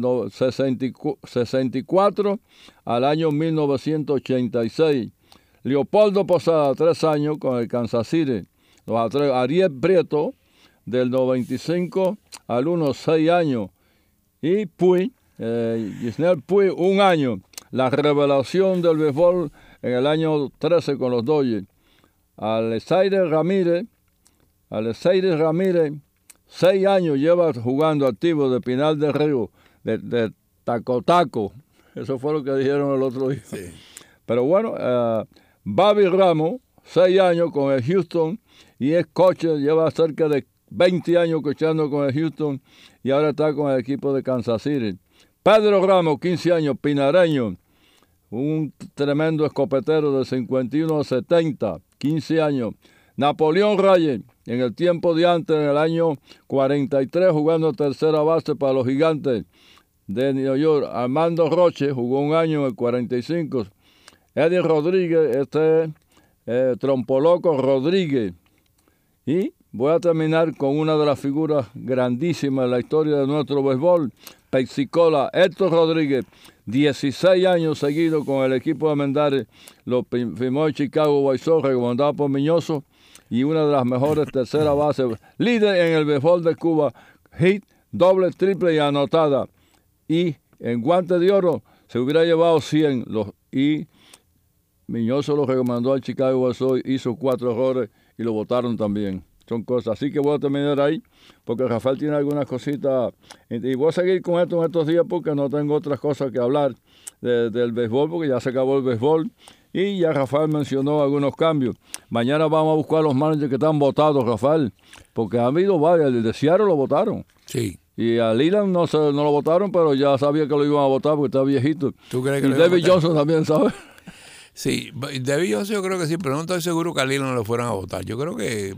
64 al año 1986. Leopoldo Posada, 3 años con el Kansas City. Ariel Prieto, del 95 al 1, 6 años. Y Puig, Gisnel Puig, 1 año. La revelación del béisbol en el año 13 con los Dodgers. Alexander Ramírez, 6 años lleva jugando activo de Pinal del Río, de Taco. Eso fue lo que dijeron el otro día. Sí. Pero bueno, Bobby Ramos, 6 años con el Houston y es coach, lleva cerca de 20 años coachando con el Houston y ahora está con el equipo de Kansas City. Pedro Ramos, 15 años, pinareño, un tremendo escopetero de 51 a 70, 15 años. Napoleón Reyes, en el tiempo de antes, en el año 43, jugando tercera base para los Gigantes de New York. Armando Roche jugó 1 año en el 45. Eddie Rodríguez, Trompoloco Rodríguez. Y voy a terminar con una de las figuras grandísimas en la historia de nuestro béisbol, Pepsi-Cola, Héctor Rodríguez, 16 años seguidos con el equipo de Mendares, lo firmó en Chicago White Sox, recomendado por Miñoso, y una de las mejores terceras bases, líder en el béisbol de Cuba, hit, doble, triple y anotada. Y en guante de oro se hubiera llevado 100, y Miñoso lo recomendó al Chicago White Sox, hizo 4 errores y lo votaron también. Son cosas. Así que voy a terminar ahí, porque Rafael tiene algunas cositas. Y voy a seguir con esto en estos días porque no tengo otras cosas que hablar del béisbol, porque ya se acabó el béisbol. Y ya Rafael mencionó algunos cambios. Mañana vamos a buscar los managers que están votados, Rafael, porque ha habido varios. El de Seattle lo votaron. Sí. Y a Leland no lo votaron, pero ya sabía que lo iban a votar porque está viejito. ¿Tú crees que y David Johnson también, ¿sabes? Sí, David Johnson yo creo que sí, pero no estoy seguro que a Leland no lo fueran a votar. Yo creo que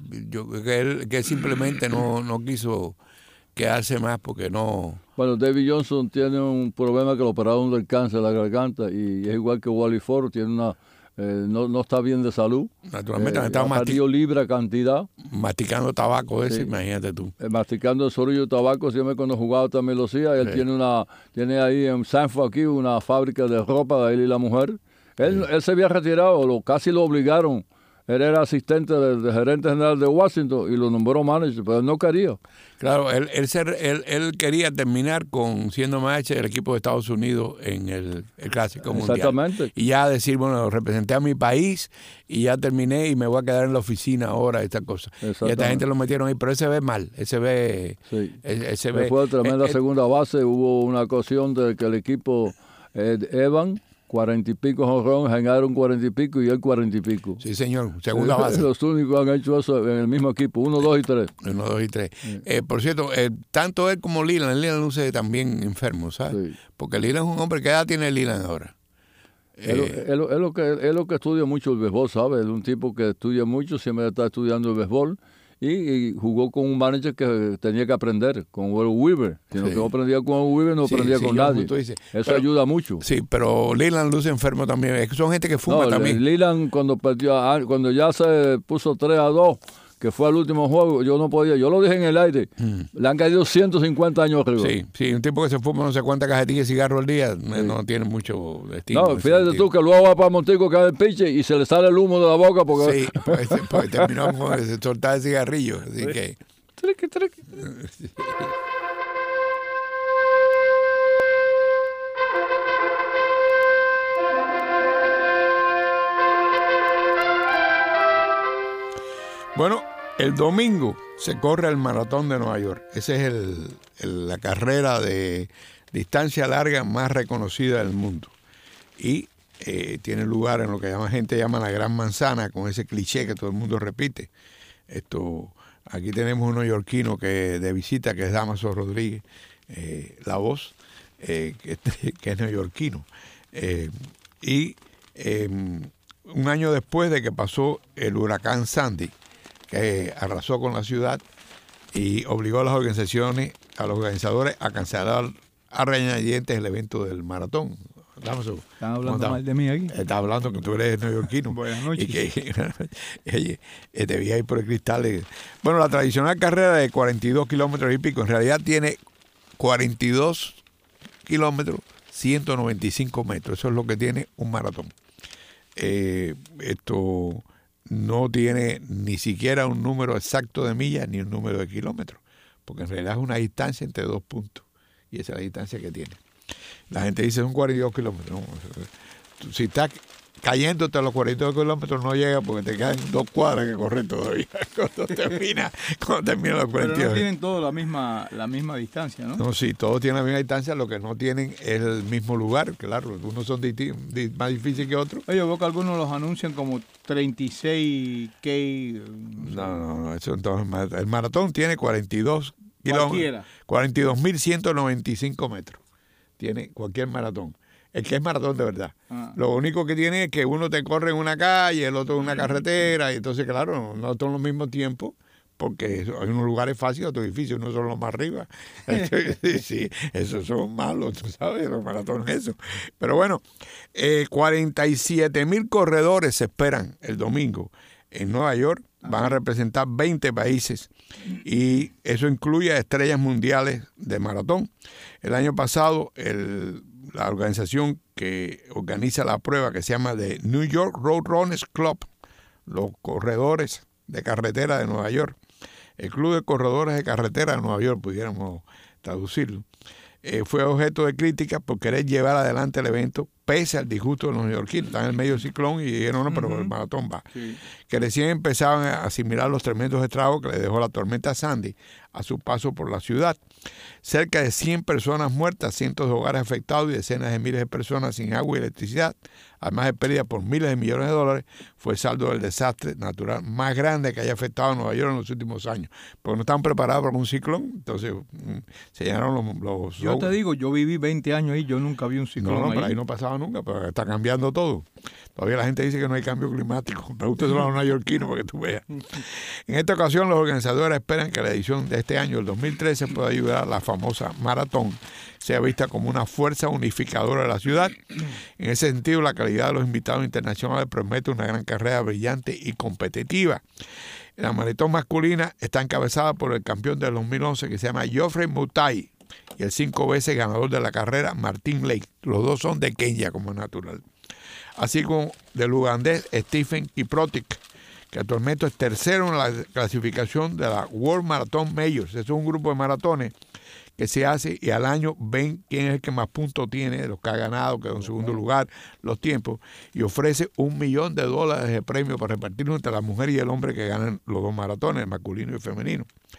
él simplemente no quiso quedarse más porque no... Bueno, David Johnson tiene un problema que lo operaron del cáncer de la garganta y es igual que Wally Ford, tiene una... no está bien de salud. Naturalmente, ha perdido libre cantidad. Masticando tabaco ese, sí. Imagínate tú. Masticando el sorullo de tabaco, siempre cuando jugaba también lo hacía. Él tiene ahí en Sanford aquí una fábrica de ropa de él y la mujer. Él se había retirado, casi lo obligaron. Él era asistente del gerente general de Washington y lo nombró manager, pero él no quería. Claro, él quería terminar siendo manager del equipo de Estados Unidos en el Clásico Mundial. Exactamente. Y ya decir, bueno, representé a mi país y ya terminé y me voy a quedar en la oficina ahora, esta cosa. Y esta gente lo metieron ahí, pero él se ve mal, él se ve... Sí. Fue tremenda segunda base, hubo una ocasión de que el equipo Evan... 40 y pico jonrones, ganaron 40 y pico y él 40 y pico. Sí, señor, segunda base. Los únicos han hecho eso en el mismo equipo, 1, 2 y 3. 1, 2 y 3. Por cierto, tanto él como Leland luce también enfermo, ¿sabes? Sí. Porque Leland es un hombre, ¿qué edad tiene Leland ahora? Es lo que estudia mucho el béisbol, ¿sabes? Es un tipo que estudia mucho, siempre está estudiando el béisbol. Y jugó con un manager que tenía que aprender, con Will Weaver. Si no aprendía con Will Weaver, no aprendía con nadie. Eso ayuda mucho. Sí, pero Leland luce enfermo también. Es que son gente que fuma también. Leland cuando ya se puso 3-2, que fue al último juego, yo no podía. Yo lo dije en el aire. Le han caído 150 años arriba. Sí, un tipo que se fuma no sé cuántas cajetillas de cigarro al día, no tiene mucho destino. No, fíjate tú que luego va para Montico, cae el piche y se le sale el humo de la boca porque... Sí, porque terminó con soltar el cigarrillo. Así que... Triqui. Bueno, el domingo se corre el Maratón de Nueva York. Esa es la carrera de distancia larga más reconocida del mundo. Y tiene lugar en lo que gente llama la Gran Manzana, con ese cliché que todo el mundo repite. Aquí tenemos un neoyorquino de visita, que es Damaso Rodríguez, la voz, que es neoyorquino. Un año después de que pasó el huracán Sandy, que arrasó con la ciudad y obligó a los organizadores a cancelar a regañadientes el evento del maratón. Están hablando mal de mí aquí. Estás hablando que tú eres neoyorquino. Buenas noches. Y que te vi ahí por el cristal. Bueno, la tradicional carrera de 42 kilómetros y pico, en realidad tiene 42 kilómetros, 195 metros. Eso es lo que tiene un maratón. Esto no tiene ni siquiera un número exacto de millas ni un número de kilómetros, porque en realidad es una distancia entre dos puntos, y esa es la distancia que tiene. La gente dice son 42 kilómetros. No, si estás cayéndote a los 42 kilómetros no llega, porque te quedan 2 cuadras que correr todavía cuando termina los 42. Pero no tienen todos la misma distancia, ¿no? No, sí, todos tienen la misma distancia, lo que no tienen es el mismo lugar, claro, unos son más difíciles que otros. Oye, yo veo que algunos los anuncian como 36K. No, eso entonces, el maratón tiene 42 kilómetros, 42.195 metros, tiene cualquier maratón. El que es maratón de verdad. Lo único que tiene es que uno te corre en una calle, el otro en una carretera, y entonces, claro, no son los mismos tiempos, porque hay unos lugares fáciles, otros difíciles, unos son los más arriba. Sí, esos son malos, tú sabes, los maratones, eso. Pero bueno, 47,000 corredores se esperan el domingo en Nueva York. Van a representar 20 países y eso incluye a estrellas mundiales de maratón. El año pasado, la organización que organiza la prueba, que se llama The New York Road Runners Club, los corredores de carretera de Nueva York, el Club de Corredores de Carretera de Nueva York, pudiéramos traducirlo, fue objeto de crítica por querer llevar adelante el evento pese al disgusto de los neoyorquinos. Están en el medio del ciclón y dijeron, no, pero el maratón va. Sí. Que recién empezaban a asimilar los tremendos estragos que le dejó la tormenta Sandy a su paso por la ciudad. Cerca de 100 personas muertas, cientos de hogares afectados y decenas de miles de personas sin agua y electricidad, además de pérdidas por miles de millones de dólares, fue el saldo del desastre natural más grande que haya afectado a Nueva York en los últimos años. Porque no estaban preparados para un ciclón, entonces se llenaron los Yo te digo, yo viví 20 años ahí, yo nunca vi un ciclón. No, pero ahí no pasaba nunca, pero está cambiando todo. Todavía la gente dice que no hay cambio climático. Pregúnteselo a los neoyorquinos para que tú veas. En esta ocasión, los organizadores esperan que la edición de este año, el 2013, pueda ayudar a la famosa maratón, sea vista como una fuerza unificadora de la ciudad. En ese sentido, la calidad de los invitados internacionales promete una gran carrera brillante y competitiva. La maratón masculina está encabezada por el campeón del 2011, que se llama Geoffrey Mutai, y el 5 veces ganador de la carrera, Martin Lake. Los dos son de Kenia, como es natural. Así como del ugandés Stephen Kiprotich, que actualmente es tercero en la clasificación de la World Marathon Majors. Eso es un grupo de maratones que se hace y al año ven quién es el que más puntos tiene, de los que ha ganado, quedó en segundo lugar, los tiempos, y ofrece $1 millón de premio para repartirlo entre la mujer y el hombre que ganan los dos maratones, el masculino y el femenino.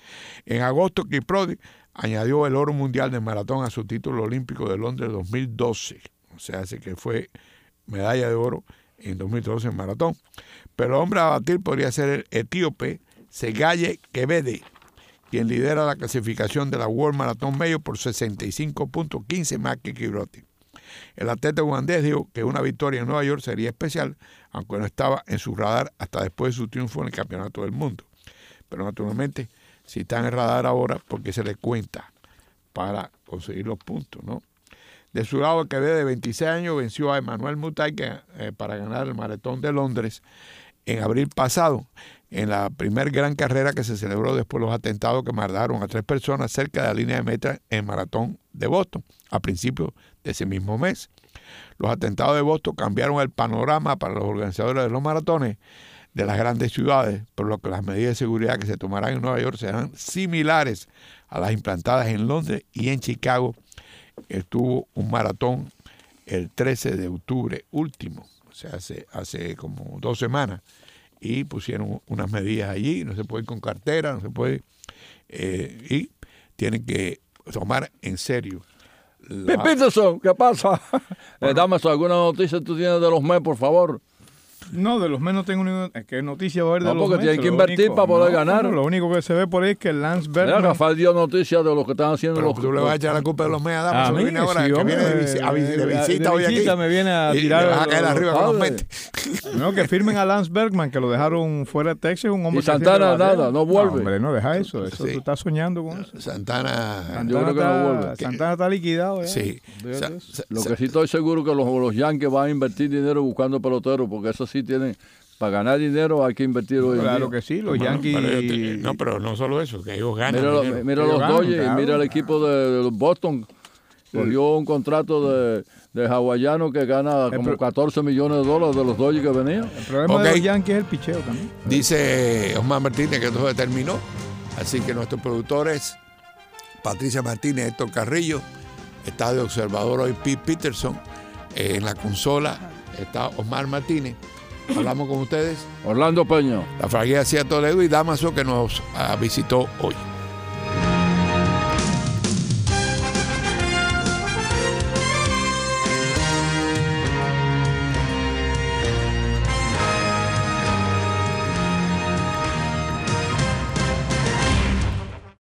En agosto, Kiprotich añadió el oro mundial de maratón a su título olímpico de Londres 2012. O sea, hace que fue medalla de oro en 2012 en maratón. Pero el hombre a batir podría ser el etíope Segaye Kebede, quien lidera la clasificación de la World Marathon Major por 65 puntos, 15 más que Kiprotich. El atleta ugandés dijo que una victoria en Nueva York sería especial, aunque no estaba en su radar hasta después de su triunfo en el Campeonato del Mundo. Pero naturalmente, si está en el radar ahora, porque se le cuenta para conseguir los puntos, ¿no? De su lado, el Quevedo, de 26 años, venció a Emmanuel Mutai para ganar el Maratón de Londres en abril pasado, en la primer gran carrera que se celebró después de los atentados que mataron a 3 personas cerca de la línea de meta en el Maratón de Boston, a principios de ese mismo mes. Los atentados de Boston cambiaron el panorama para los organizadores de los maratones de las grandes ciudades, por lo que las medidas de seguridad que se tomarán en Nueva York serán similares a las implantadas en Londres y en Chicago. Estuvo un maratón el 13 de octubre último, o sea, hace como 2 semanas, y pusieron unas medidas allí, no se puede ir con cartera, no se puede, y tienen que tomar en serio. Peterson, ¿qué pasa? Dame alguna noticia tú tienes de los MES, por favor. No, de los Mets no tengo ninguna. Es que noticia va a haber de No, los porque Mets. tienen que lo invertir único- para poder no, ganar. no, lo único que se ve por ahí es que Lance Mira, Berkman. Rafael dio noticias de lo que están haciendo Pero los... tú le vas a echar la culpa de los Mets a Adams. A mí, Viene ahora, sí, que hombre, viene de visita hoy aquí. me viene a Y tirar le vas a caer los arriba con los padres. Mets. No, que firmen a Lance Berkman, que lo dejaron fuera de Texas, un hombre Y que Santana siempre batea. nada, no vuelve. No, hombre, no, deja eso. Eso Sí. tú estás soñando con eso. Santana. Yo creo que no vuelve. Santana está liquidado ya. Sí. Lo que sí estoy seguro que los Yankees van a invertir dinero buscando peloteros, porque eso sí tienen... Para ganar dinero hay que invertir hoy en Claro día. que sí, los Bueno, Yankees. no, pero no solo eso, que ellos ganan. Mira, dinero. mira Ellos los ganan, Dodgers, claro. mira el equipo de los Boston. Cogió un contrato de hawaiano que gana como pro- $14 millones de los Dodgers que venían. El problema Ok. de los Yankees es el picheo también. Dice Osmar Martínez que todo se terminó. Así que nuestros productores, Patricia Martínez, Héctor Carrillo, está de observador hoy Pete Peterson. En la consola está Osmar Martínez. Hablamos con ustedes. Orlando Peña. La franquicia Toledo y Damaso que nos visitó hoy.